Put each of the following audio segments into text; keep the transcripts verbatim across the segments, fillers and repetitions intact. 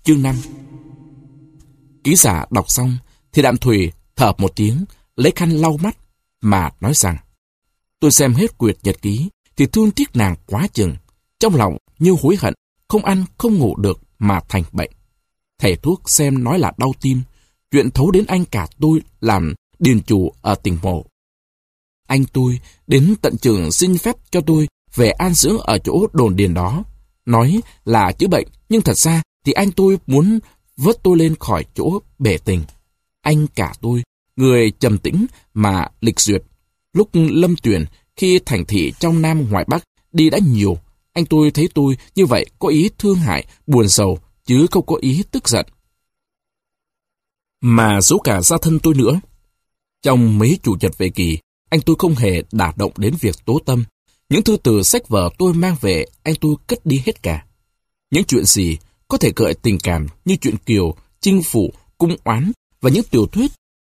Chương năm. Ký giả đọc xong thì Đạm Thùy thở một tiếng, lấy khăn lau mắt mà nói rằng: tôi xem hết quyệt nhật ký thì thương tiếc nàng quá chừng, trong lòng như hối hận, không ăn không ngủ được mà thành bệnh. Thầy thuốc xem nói là đau tim, chuyện thấu đến anh cả tôi làm điền chủ ở tỉnh mộ. Anh tôi đến tận trường xin phép cho tôi về an dưỡng ở chỗ đồn điền đó, nói là chữa bệnh, nhưng thật ra thì anh tôi muốn vớt tôi lên khỏi chỗ bể tình. Anh cả tôi, người trầm tĩnh mà lịch duyệt, lúc lâm tuyển khi thành thị trong Nam ngoài Bắc đi đã nhiều, anh tôi thấy tôi như vậy có ý thương hại, buồn sầu, chứ không có ý tức giận. Mà giấu cả gia thân tôi nữa. Trong mấy chủ nhật về kỳ, anh tôi không hề đả động đến việc tố tâm. Những thư từ sách vở tôi mang về, anh tôi cất đi hết cả. Những chuyện gì có thể gợi tình cảm như chuyện Kiều, chinh phụ, cung oán và những tiểu thuyết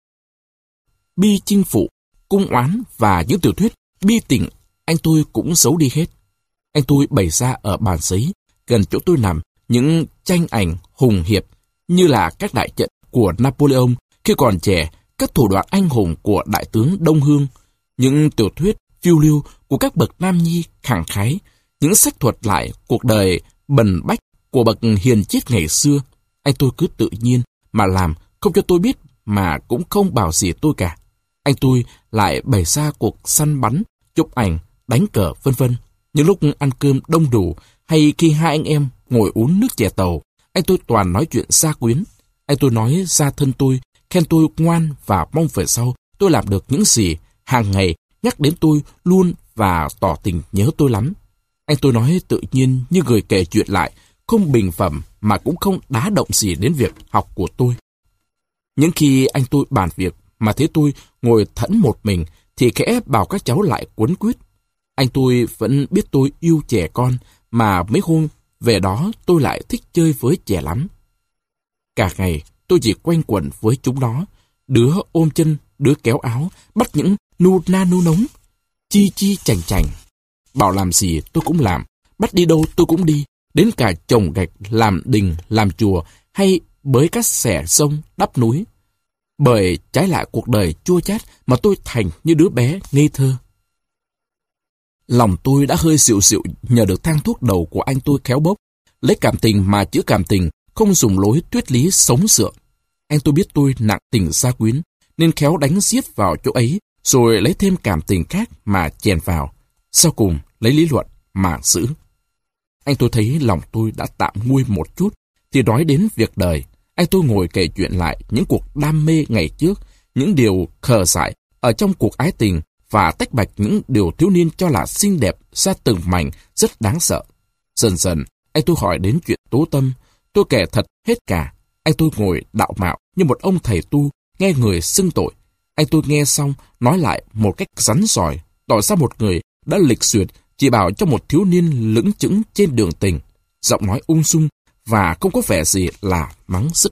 bi chinh phụ, cung oán và những tiểu thuyết bi tình, anh tôi cũng giấu đi hết. Anh tôi bày ra ở bàn giấy gần chỗ tôi nằm những tranh ảnh hùng hiệp như là các đại trận của Napoleon khi còn trẻ, các thủ đoạn anh hùng của đại tướng Đông Hương, những tiểu thuyết phiêu lưu của các bậc nam nhi khẳng khái, những sách thuật lại cuộc đời bần bách của bậc hiền triết ngày xưa. Anh tôi cứ tự nhiên mà làm, không cho tôi biết mà cũng không bảo gì tôi cả. Anh tôi lại bày ra cuộc săn bắn, chụp ảnh, đánh cờ vân vân. Những lúc ăn cơm đông đủ hay khi hai anh em ngồi uống nước chè tàu, anh tôi toàn nói chuyện gia quyến. Anh tôi nói gia thân tôi, khen tôi ngoan và mong về sau tôi làm được những gì, hàng ngày nhắc đến tôi luôn và tỏ tình nhớ tôi lắm. Anh tôi nói tự nhiên như người kể chuyện lại, không bình phẩm mà cũng không đá động gì đến việc học của tôi. Những khi anh tôi bàn việc mà thấy tôi ngồi thẫn một mình thì khẽ bảo các cháu lại quấn quýt. Anh tôi vẫn biết tôi yêu trẻ con, mà mấy hôm về đó tôi lại thích chơi với trẻ lắm. Cả ngày tôi chỉ quanh quẩn với chúng nó, đứa ôm chân, đứa kéo áo, bắt những nu na nu nống, chi chi chành chành. Bảo làm gì tôi cũng làm, bắt đi đâu tôi cũng đi, đến cả trồng gạch, làm đình, làm chùa hay bới cát xẻ sông, đắp núi. Bởi trái lại cuộc đời chua chát mà tôi thành như đứa bé ngây thơ. Lòng tôi đã hơi xịu xịu nhờ được thang thuốc đầu của anh tôi khéo bốc, lấy cảm tình mà chữa cảm tình, không dùng lối thuyết lý sống sượng. Anh tôi biết tôi nặng tình gia quyến, nên khéo đánh giết vào chỗ ấy, rồi lấy thêm cảm tình khác mà chèn vào, sau cùng lấy lý luận mà giữ. Anh tôi thấy lòng tôi đã tạm nguôi một chút, thì nói đến việc đời. Anh tôi ngồi kể chuyện lại những cuộc đam mê ngày trước, những điều khờ dại ở trong cuộc ái tình, và tách bạch những điều thiếu niên cho là xinh đẹp ra từng mảnh rất đáng sợ. Dần dần, anh tôi hỏi đến chuyện tố tâm, tôi kể thật hết cả. Anh tôi ngồi đạo mạo như một ông thầy tu, nghe người xưng tội. Anh tôi nghe xong, nói lại một cách rắn rỏi, tỏ ra một người đã lịch duyệt, chỉ bảo cho một thiếu niên lững chững trên đường tình, giọng nói ung dung và không có vẻ gì là mắng sức.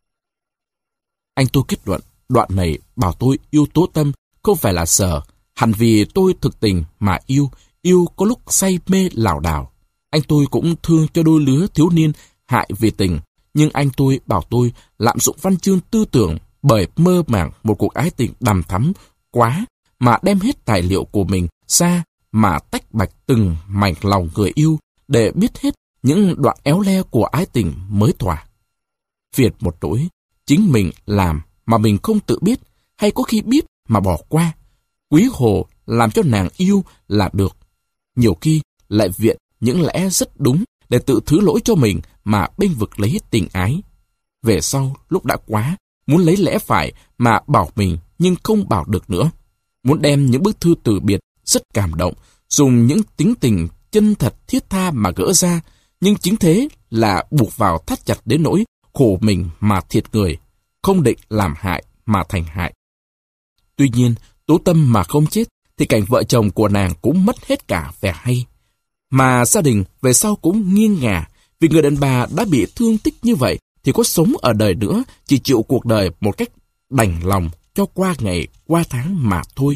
Anh tôi kết luận, đoạn này bảo tôi yêu tố tâm không phải là sờ, hẳn vì tôi thực tình mà yêu, yêu có lúc say mê lảo đảo. Anh tôi cũng thương cho đôi lứa thiếu niên hại vì tình, nhưng anh tôi bảo tôi lạm dụng văn chương tư tưởng bởi mơ màng một cuộc ái tình đằm thắm quá, mà đem hết tài liệu của mình ra mà tách bạch từng mảnh lòng người yêu để biết hết những đoạn éo le của ái tình mới thỏa. Phiền một nỗi, chính mình làm mà mình không tự biết, hay có khi biết mà bỏ qua. Quý hồ làm cho nàng yêu là được. Nhiều khi lại viện những lẽ rất đúng để tự thứ lỗi cho mình mà bênh vực lấy tình ái. Về sau, lúc đã quá, muốn lấy lẽ phải mà bảo mình nhưng không bảo được nữa. Muốn đem những bức thư từ biệt rất cảm động, dùng những tính tình chân thật thiết tha mà gỡ ra, nhưng chính thế là buộc vào thắt chặt đến nỗi khổ mình mà thiệt người, không định làm hại mà thành hại. Tuy nhiên, tố tâm mà không chết, thì cảnh vợ chồng của nàng cũng mất hết cả vẻ hay. Mà gia đình về sau cũng nghiêng ngả, vì người đàn bà đã bị thương tích như vậy, thì có sống ở đời nữa, chỉ chịu cuộc đời một cách đành lòng cho qua ngày, qua tháng mà thôi.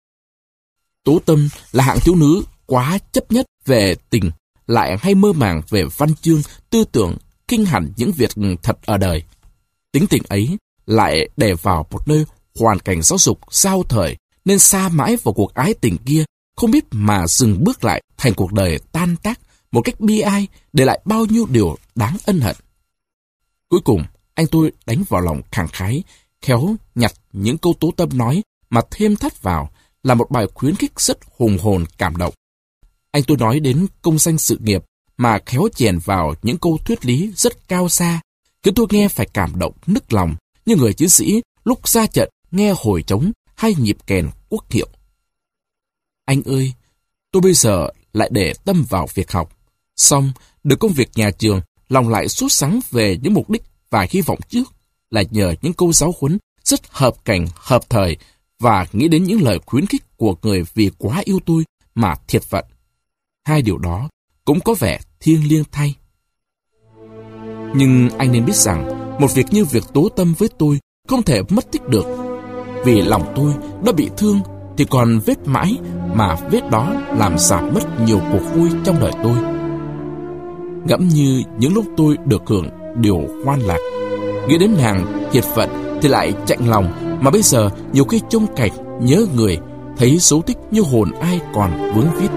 Tố tâm là hạng thiếu nữ quá chấp nhất về tình, lại hay mơ màng về văn chương, tư tưởng, khinh hẳn những việc thật ở đời. Tính tình ấy lại để vào một nơi hoàn cảnh giáo dục giao thời, nên xa mãi vào cuộc ái tình kia, không biết mà dừng bước lại thành cuộc đời tan tác một cách bi ai, để lại bao nhiêu điều đáng ân hận. Cuối cùng, anh tôi đánh vào lòng khẳng khái, khéo nhặt những câu Tố Tâm nói mà thêm thắt vào, là một bài khuyến khích rất hùng hồn cảm động. Anh tôi nói đến công danh sự nghiệp mà khéo chèn vào những câu thuyết lý rất cao xa, khiến tôi nghe phải cảm động nức lòng, như người chiến sĩ lúc ra trận nghe hồi trống hay nhịp kèn quốc hiệu. Anh ơi, tôi bây giờ lại để tâm vào việc học, xong được công việc nhà trường, lòng lại sốt sắng về những mục đích và hy vọng trước, là nhờ những câu giáo huấn rất hợp cảnh, hợp thời, và nghĩ đến những lời khuyến khích của người vì quá yêu tôi mà thiệt phận. Hai điều đó cũng có vẻ thiêng liêng thay. Nhưng anh nên biết rằng, một việc như việc Tố Tâm với tôi không thể mất tích được. Vì lòng tôi đã bị thương, thì còn vết mãi, mà vết đó làm giảm mất nhiều cuộc vui trong đời tôi. Ngẫm như những lúc tôi được hưởng điều hoan lạc, nghĩ đến nàng thiệt phận thì lại chạnh lòng, mà bây giờ nhiều khi trông cảnh nhớ người, thấy dấu tích như hồn ai còn vướng víu.